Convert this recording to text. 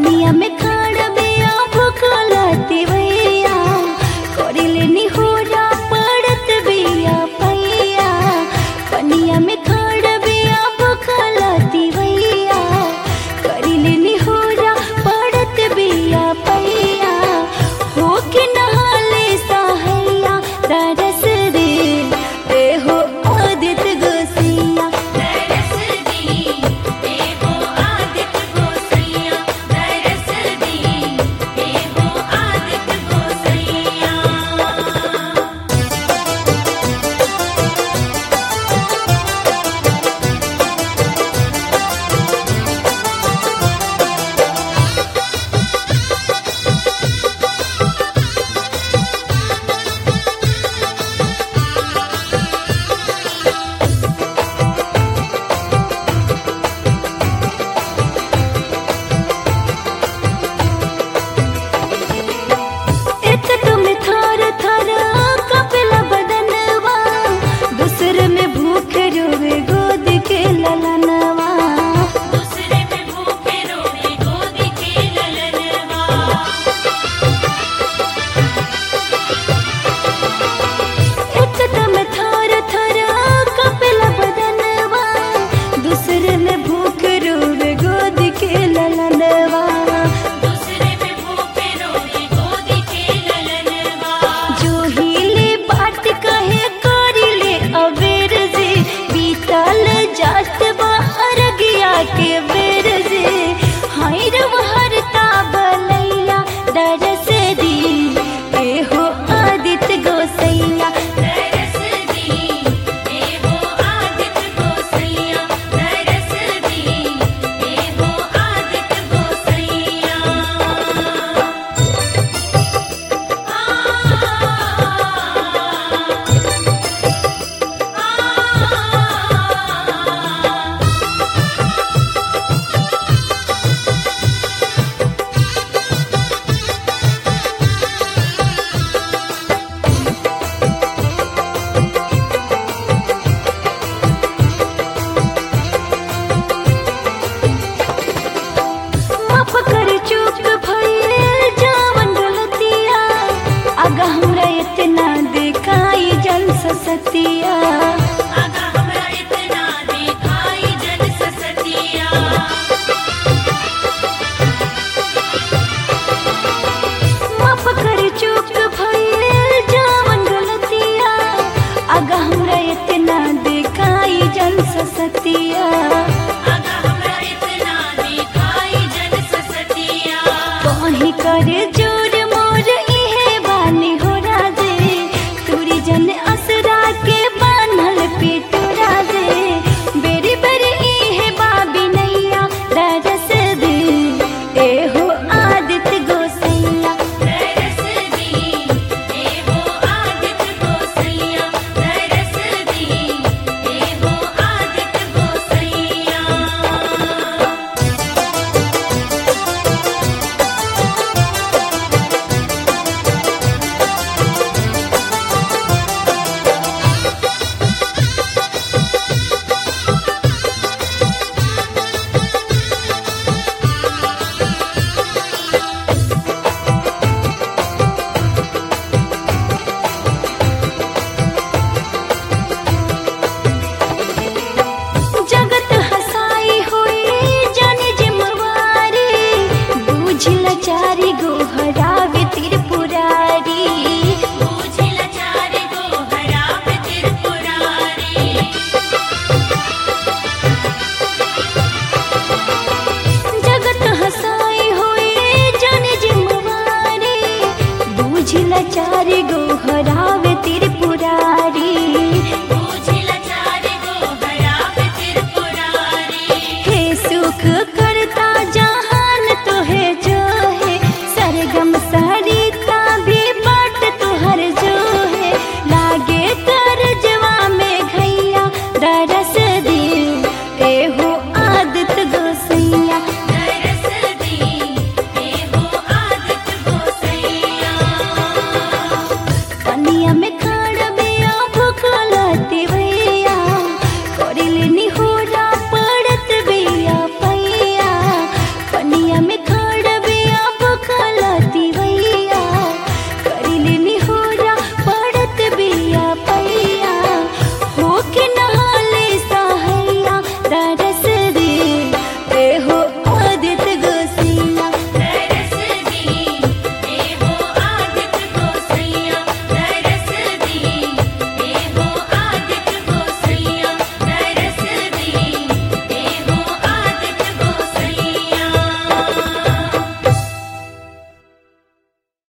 पनिया में खाड़ बिया भूखलती भैया करिले निहोरा पड़त बिया पैया पनिया में खाड़ बिया भूखलती भैया करिले निहोरा पड़त बिया पैया हो के नहाले सहैया तरस दे ए हो आदित गोसैया तरस दी ए हो आदित गोसैया तरस दी ए हो आदित गोसैया। एक तुम थर थर कपिला बदनवा दूसरे में भूख रोवे गोद के ललनवा दूसरे में भूखे रोवे गोद के ललनवा एक तुम थर थर कपिला बदनवा दूसरे में भूख रोवे गोद के ललनवा दूसरे में भूखे रोवे गोद के ललनवा। जो हिले बात कहे करिले अबेर से बीतल जात बाहर गया के बेर से हाय रवहरता बलैया दरस दी ए हो आदित गोसैया तरस दी ए हो आदित गोसैया तरस दी ए हो आदित गोसैया। माफ कर चूक भइले जावन गलतिया आगा हमरा इतना देखाई जन ससतिया आगा हमरा इतना दिखाई जन ससतिया माफ कर चूक भइले जावन गलतिया आगा हमरा इतना देखाई जन ससतिया आगा हमरा इतना दिखाई जन ससतिया। कहीं कर जोर मोर इहे बानी हो राजे तुरी जन असरा के बान्हल पेटरा दे बेरी बेरी इहे बाबी नैया दरस दे ए हो आदित गोसैया तरस दी ए हो आदित गोसैया तरस दी ए हो आदित गोसैया। जगत हसाई होई जाने जिम्मेवारी बूझ लाचारी गो